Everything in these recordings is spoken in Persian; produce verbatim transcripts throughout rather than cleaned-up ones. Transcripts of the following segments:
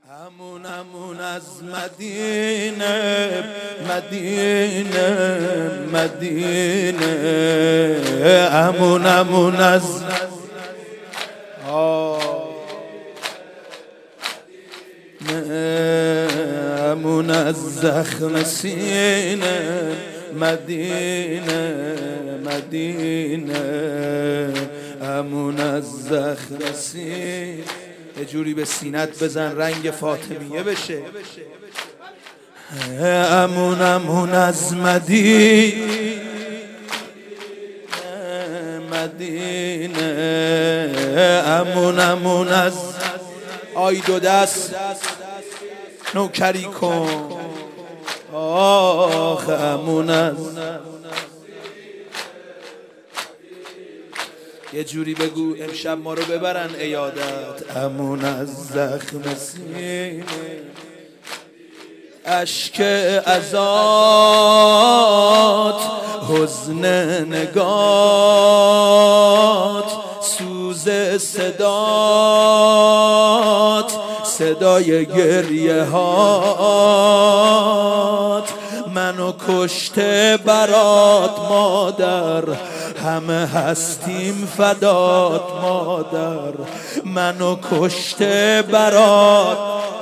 همون همون از مدینه مدینه مدینه همون همون از همون از زخم سینه مدینه مدینه همون از زخم سینه. یه جوری به سینت بزن رنگ فاطمیه بشه. امون امون از مدینه مدینه امون امون از آی دو دست نوکری کن. آخ امون از یه جوری بگو امشب ما رو ببرن عیادت. امون از زخم سینه اشک ازات حزن نگات سوز صدات صدای گریه هات منو کشته برات مادر همه هستیم فدات مادر منو کشته برات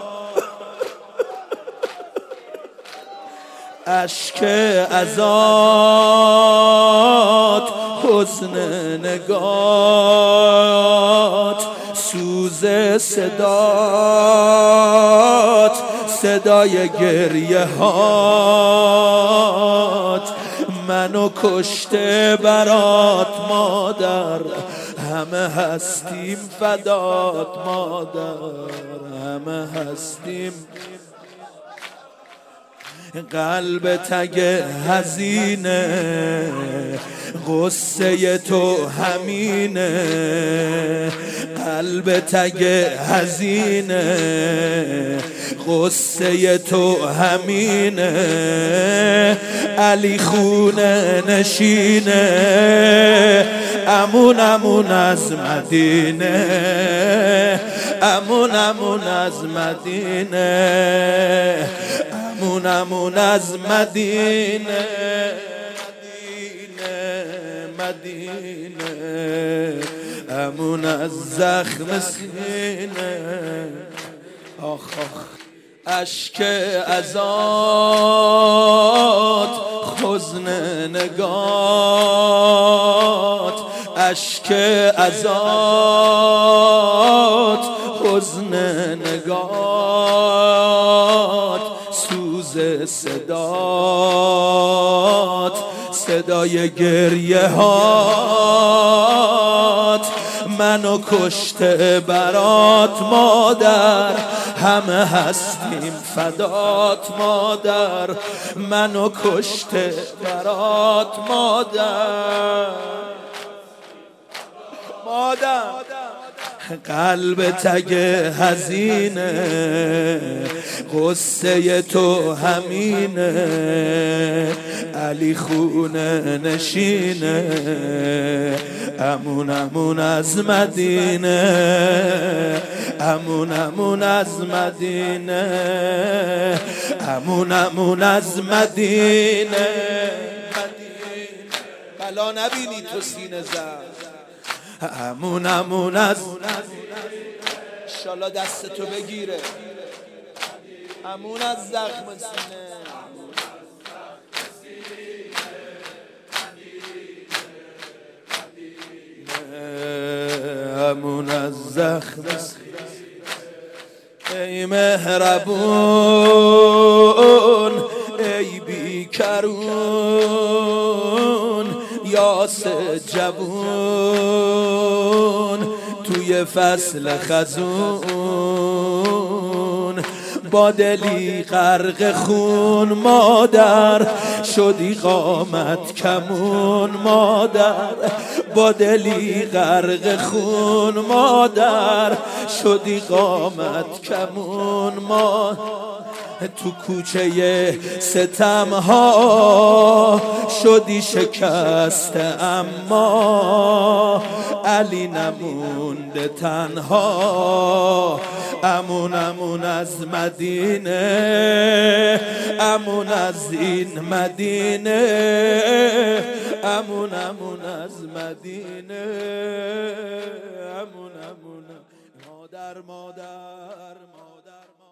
اشک ازات حزن نگات سوز صدات صدای گریه هات منو کشته برات مادر همه هستیم فدات مادر همه هستیم. قلب تگ حزینه غصه تو همینه قلب تگ حزینه غصه تو همینه علی خونه نشینه امون امون از مدینه امون امون از مدینه امون امون از مدینه مدینه امون از زخم سینه آخ آخ اشک ازات حزن نگات اشک ازات حزن نگات سوز صدات صدای گریه هات منو کشته برات مادر همه هستیم فدات مادر منو کشته برات مادر مادر قلب تگ حزینه غصه تو همینه علی خونه نشینه امون امون از مدینه امون امون از مدینه امون امون از مدینه بلا نبینی تو سینه زد امون امون از انشالله دست تو بگیره امون از زخم سینه امون از زخم سینه ای مهربون ای بیکرون یاس جوون توی فصل خزون با دلی غرق خون مادر شدی قامت کمون مادر با دلی غرق خون مادر شدی قامت کمون ما تو کوچه ستم ها شدی شکسته اما علی نمونده تنها امون امون از مدینه امون از این مدینه امون امون از مدینه امون امون مادر مادر مادر